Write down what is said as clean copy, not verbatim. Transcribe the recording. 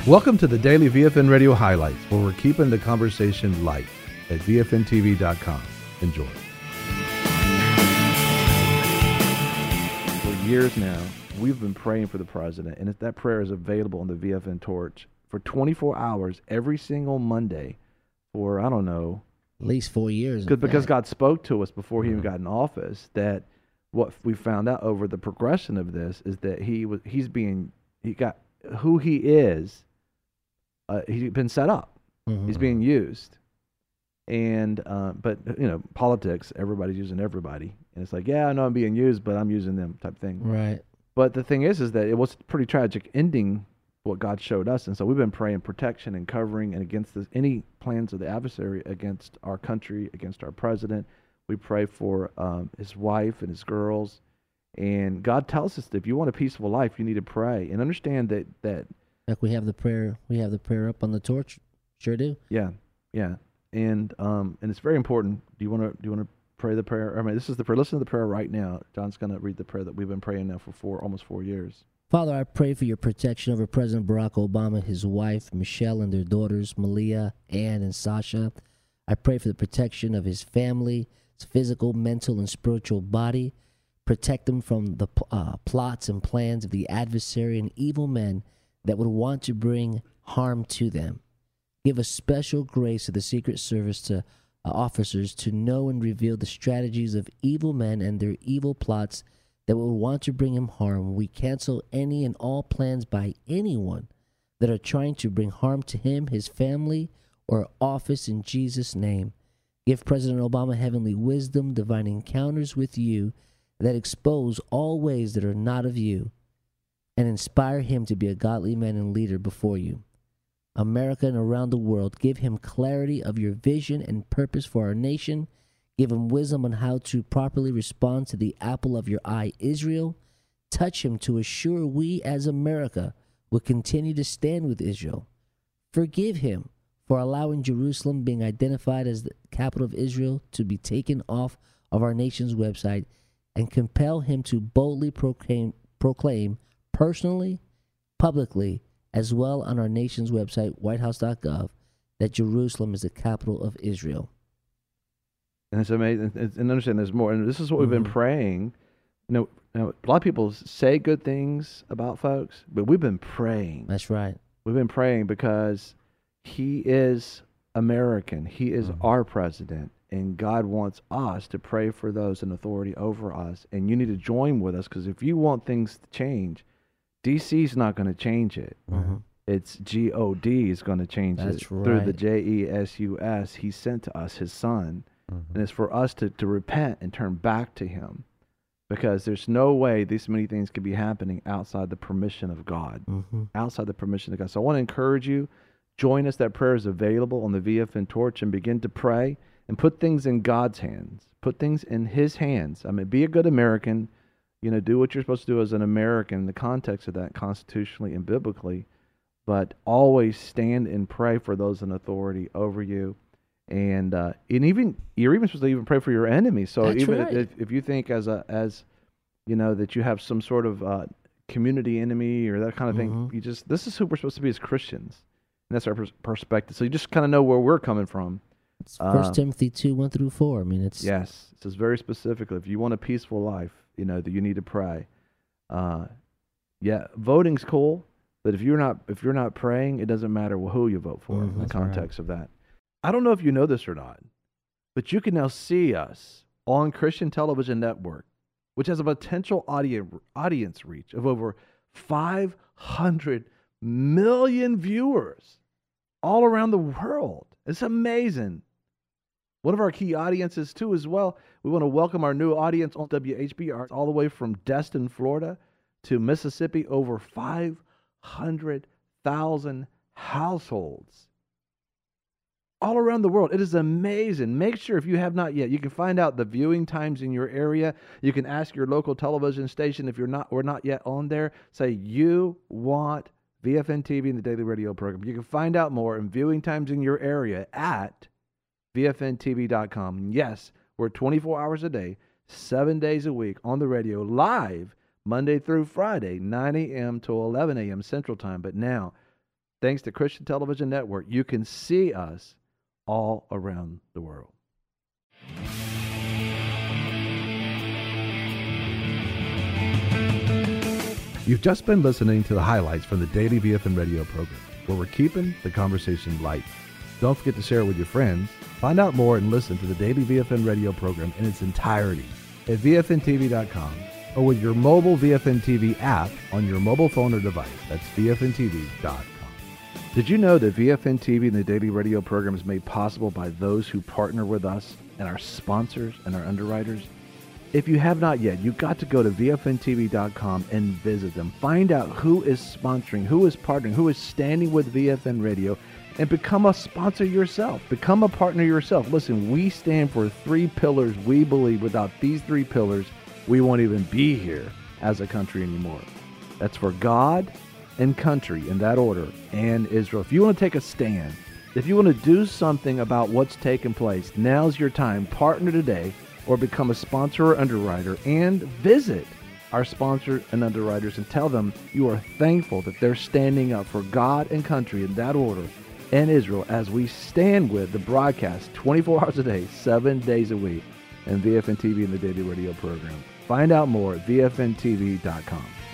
Welcome to the Daily VFN Radio Highlights, where we're keeping the conversation light at VFNTV.com. Enjoy. For years now, we've been praying for the president, and that prayer is available on the VFN Torch for 24 hours every single Monday for, I don't know, at least 4 years. Because God spoke to us before he even got in office, that what we found out over the progression of this is that he's been set up. Mm-hmm. He's being used. And but politics, everybody's using everybody. And it's like, yeah, I know I'm being used, but I'm using them type thing. Right. But the thing is that it was a pretty tragic ending, what God showed us. And so we've been praying protection and covering and against any plans of the adversary against our country, against our president. We pray for his wife and his girls. And God tells us that if you want a peaceful life, you need to pray. And understand that like we have the prayer up on the torch. Sure do. Yeah. And it's very important. Do you want to pray the prayer? I mean, this is the prayer. Listen to the prayer right now. John's going to read the prayer that we've been praying now for almost 4 years. Father, I pray for your protection over President Barack Obama, his wife, Michelle, and their daughters, Malia, Ann, and Sasha. I pray for the protection of his family, his physical, mental, and spiritual body. Protect them from the plots and plans of the adversary and evil men that would want to bring harm to them. Give a special grace to the Secret Service to officers to know and reveal the strategies of evil men and their evil plots that will want to bring him harm. We cancel any and all plans by anyone that are trying to bring harm to him, his family, or office in Jesus' name. Give President Obama heavenly wisdom, divine encounters with you that expose all ways that are not of you, and inspire him to be a godly man and leader before you. America and around the world, give him clarity of your vision and purpose for our nation. Give him wisdom on how to properly respond to the apple of your eye, Israel. Touch him to assure we as America will continue to stand with Israel. Forgive him for allowing Jerusalem, being identified as the capital of Israel, to be taken off of our nation's website, and compel him to boldly proclaim personally, publicly, as well on our nation's website, whitehouse.gov, that Jerusalem is the capital of Israel. And it's amazing. And understand there's more. And this is what we've been praying. Now, a lot of people say good things about folks, but we've been praying. That's right. We've been praying because he is American. He is our president. And God wants us to pray for those in authority over us. And you need to join with us, because if you want things to change, DC's not going to change it. Mm-hmm. It's God is going to change it through the Jesus. He sent to us his son. Mm-hmm. And it's for us to repent and turn back to him, because there's no way these many things could be happening outside the permission of God. Mm-hmm. Outside the permission of God. So I want to encourage you, join us. That prayer is available on the VFN Torch, and begin to pray and put things in God's hands. Put things in his hands. I mean, be a good American. Do what you're supposed to do as an American in the context of that, constitutionally and biblically, but always stand and pray for those in authority over you. And even you're even supposed to even pray for your enemies. So that's even right. if you think as that you have some sort of community enemy or that kind of thing, this is who we're supposed to be as Christians, and that's our perspective. So you just kind of know where we're coming from. It's 1 Timothy 2:1-4. I mean, it's it says very specifically, if you want a peaceful life, that you need to pray. Voting's cool, but if you're not praying, it doesn't matter who you vote for in the context of that. I don't know if you know this or not, but you can now see us on Christian Television Network, which has a potential audience reach of over 500 million viewers all around the world. It's amazing. One of our key audiences, too, as well, we want to welcome our new audience on WHBR all the way from Destin, Florida to Mississippi, over 500,000 households all around the world. It is amazing. Make sure, if you have not yet, you can find out the viewing times in your area. You can ask your local television station if we're not yet on there. Say you want VFN TV and the Daily Radio program. You can find out more and viewing times in your area at VFNTV.com. Yes, we're 24 hours a day, 7 days a week on the radio, live Monday through Friday, 9 a.m. to 11 a.m. Central Time. But now, thanks to Christian Television Network, you can see us all around the world. You've just been listening to the highlights from the Daily VFN radio program, where we're keeping the conversation light. Don't forget to share it with your friends. Find out more and listen to the Daily VFN radio program in its entirety at VFNTV.com or with your mobile VFN TV app on your mobile phone or device. That's VFNTV.com. Did you know that VFN TV and the Daily Radio program is made possible by those who partner with us and our sponsors and our underwriters? If you have not yet, you've got to go to VFNTV.com and visit them. Find out who is sponsoring, who is partnering, who is standing with VFN Radio, and become a sponsor yourself. Become a partner yourself. Listen, we stand for 3 pillars. We believe without these 3 pillars, we won't even be here as a country anymore. That's for God and country, in that order, and Israel. If you want to take a stand, if you want to do something about what's taking place, now's your time. Partner today or become a sponsor or underwriter, and visit our sponsors and underwriters and tell them you are thankful that they're standing up for God and country in that order and Israel as we stand with the broadcast 24 hours a day, 7 days a week, and VFN TV and the Daily Radio program. Find out more at VFNTV.com.